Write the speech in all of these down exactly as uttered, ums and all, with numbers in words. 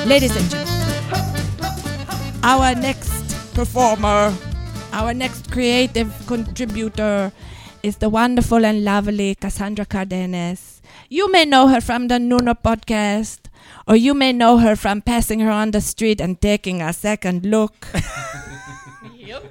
Ladies and gentlemen, our next performer, our next creative contributor is the wonderful and lovely Cassandra Cardenas. You may know her from the Nooner podcast, or you may know her from passing her on the street and taking a second look. Yep.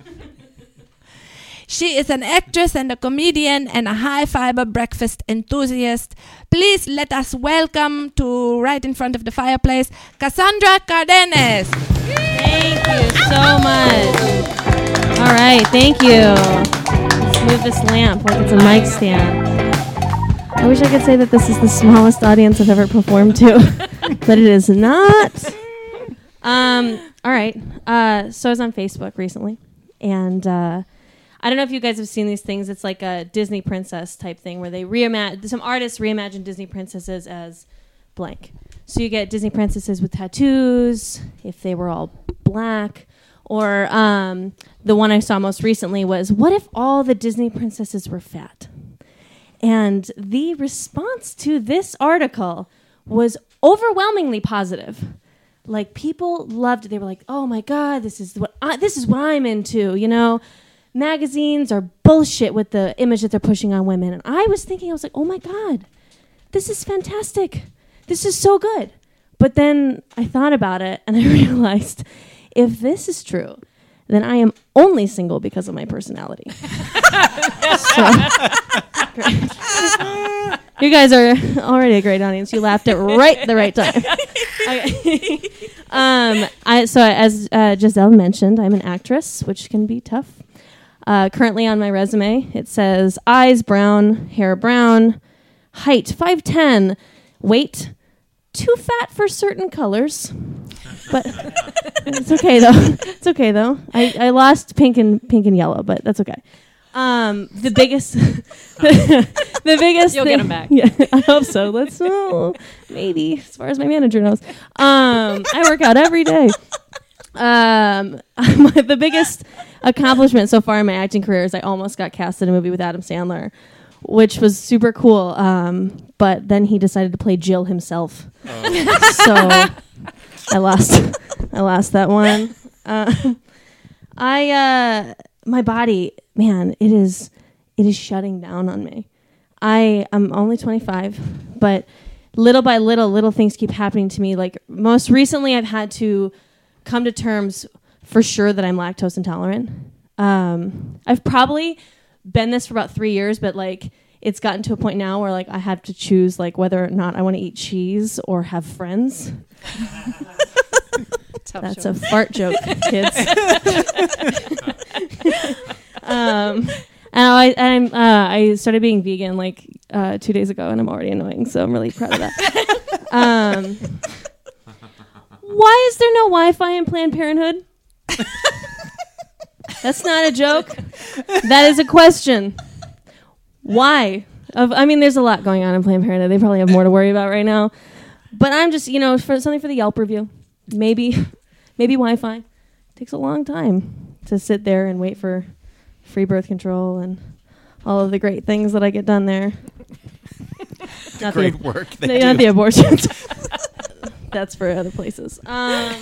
She is an actress and a comedian and a high-fiber breakfast enthusiast. Please let us welcome to right in front of the fireplace, Cassandra Cardenas. Thank you so much. All right, thank you. Let's move this lamp like it's a mic stand. I wish I could say that this is the smallest audience I've ever performed to, but it is not. Um. All right. Uh. So I was on Facebook recently, and uh, I don't know if you guys have seen these things. It's like a Disney princess type thing where they reimagine, some artists reimagine Disney princesses as blank. So you get Disney princesses with tattoos, if they were all black. Or um, the one I saw most recently was, what if all the Disney princesses were fat? And the response to this article was overwhelmingly positive. Like, people loved it. They were like, oh my God, this is what I, this is what I'm into, you know? Magazines are bullshit with the image that they're pushing on women. And I was thinking, I was like, oh my God, this is fantastic. This is so good. But then I thought about it and I realized, if this is true, then I am only single because of my personality. So, great. You guys are already a great audience. You laughed at right at the right time. Okay. um, I, so as uh, Giselle mentioned, I'm an actress, which can be tough. Uh, currently on my resume, it says eyes brown, hair brown, height five ten, weight too fat for certain colors, but it's okay though. It's okay though. I, I lost pink and pink and yellow, but that's okay. Um, the biggest, the, the biggest. You'll thing, get them back. Yeah, I hope so. Let's know. Maybe, as far as my manager knows. Um, I work out every day. Um, the biggest accomplishment so far in my acting career is I almost got cast in a movie with Adam Sandler, which was super cool. Um, but then he decided to play Jill himself, oh. so I lost. I lost that one. Uh, I uh, my body, man, it is it is shutting down on me. I am only twenty-five, but little by little, little things keep happening to me. Like most recently, I've had to come to terms for sure that I'm lactose intolerant. Um, I've probably been this for about three years, but like it's gotten to a point now where like I have to choose like whether or not I want to eat cheese or have friends. That's joke. A fart joke, kids. um, and I I'm uh, I started being vegan like uh, two days ago, and I'm already annoying, so I'm really proud of that. um, Why is there no Wi-Fi in Planned Parenthood? That's not a joke. That is a question. Why? Of, I mean, there's a lot going on in Planned Parenthood. They probably have more to worry about right now. But I'm just, you know, for something for the Yelp review. Maybe, maybe Wi-Fi. It takes a long time to sit there and wait for free birth control and all of the great things that I get done there. Not great the, work. No, not the abortions. That's for other places. Um,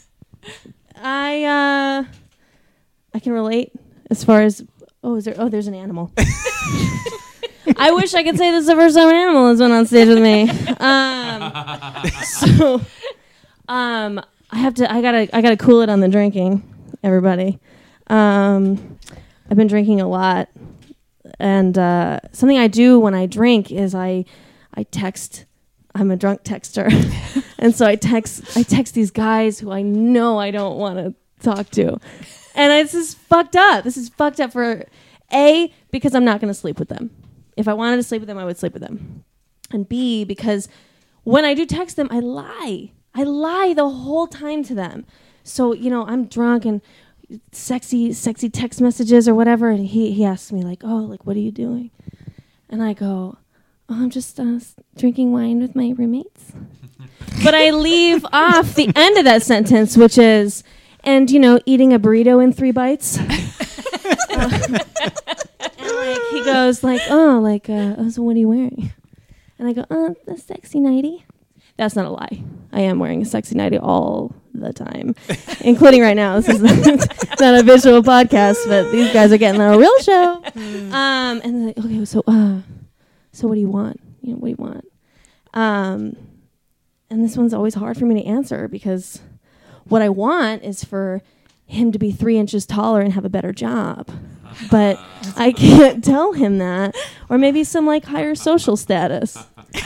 I uh, I can relate as far as oh, is there? Oh, there's an animal. I wish I could say this is the first time an animal has been on stage with me. Um, so, um, I have to. I gotta. I gotta cool it on the drinking, everybody. Um, I've been drinking a lot, and uh, something I do when I drink is I, I text. I'm a drunk texter. And so I text I text these guys who I know I don't want to talk to. And it's just fucked up. This is fucked up for A, because I'm not going to sleep with them. If I wanted to sleep with them, I would sleep with them. And B, because when I do text them, I lie. I lie the whole time to them. So, you know, I'm drunk and sexy, sexy text messages or whatever. And he, he asks me like, oh, like, what are you doing? And I go, oh, I'm just uh, drinking wine with my roommates. But I leave off the end of that sentence, which is, and, you know, eating a burrito in three bites. uh, and, like, he goes, like, oh, like, uh, oh, so what are you wearing? And I go, oh, a sexy nightie. That's not a lie. I am wearing a sexy nightie all the time, including right now. This is not a visual podcast, but these guys are getting a real show. Mm. Um, and like, okay, so uh, so what do you want? You know, what do you want? Um, and this one's always hard for me to answer because what I want is for him to be three inches taller and have a better job. But I can't tell him that. Or maybe some like higher social status.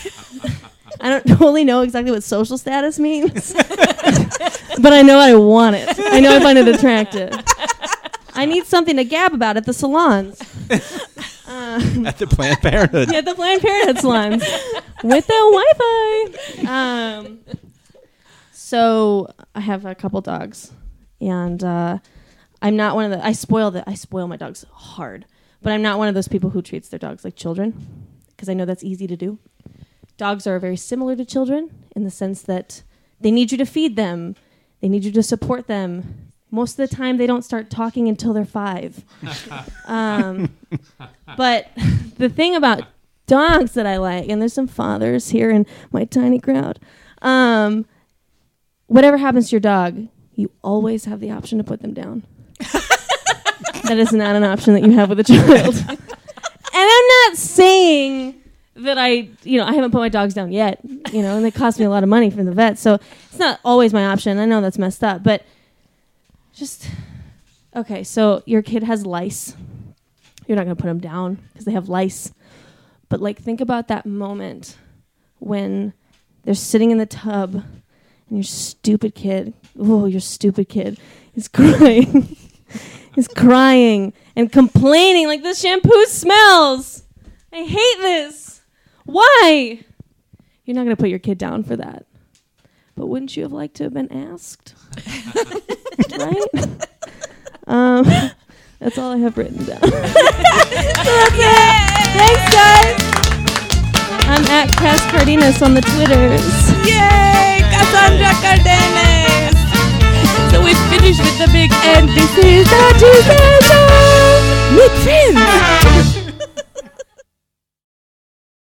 I don't totally know exactly what social status means. But I know I want it. I know I find it attractive. I need something to gab about at the salons. Um, at the Planned Parenthood. Yeah, at the Planned Parenthood salons. With the Wi-Fi. Um, so I have a couple dogs. And uh, I'm not one of the... I spoil the, I spoil my dogs hard. But I'm not one of those people who treats their dogs like children. Because I know that's easy to do. Dogs are very similar to children in the sense that they need you to feed them. They need you to support them. Most of the time, they don't start talking until they're five. um, but the thing about dogs that I like, and there's some fathers here in my tiny crowd, um, whatever happens to your dog, you always have the option to put them down. That is not an option that you have with a child. And I'm not saying that I, you know, I haven't put my dogs down yet, you know, and it cost me a lot of money from the vet. So it's not always my option. I know that's messed up, but just, okay, so your kid has lice. You're not going to put them down because they have lice. But, like, think about that moment when they're sitting in the tub and your stupid kid, oh, your stupid kid is crying, is crying and complaining like the shampoo smells. I hate this. Why? You're not going to put your kid down for that. But wouldn't you have liked to have been asked? Right? Um, that's all I have written down. So that's it. Thanks, guys. I'm at Cass Cardenas on the Twitters. Yay! Cassandra Cardenas! So we finished with the big end. This is our Jesus!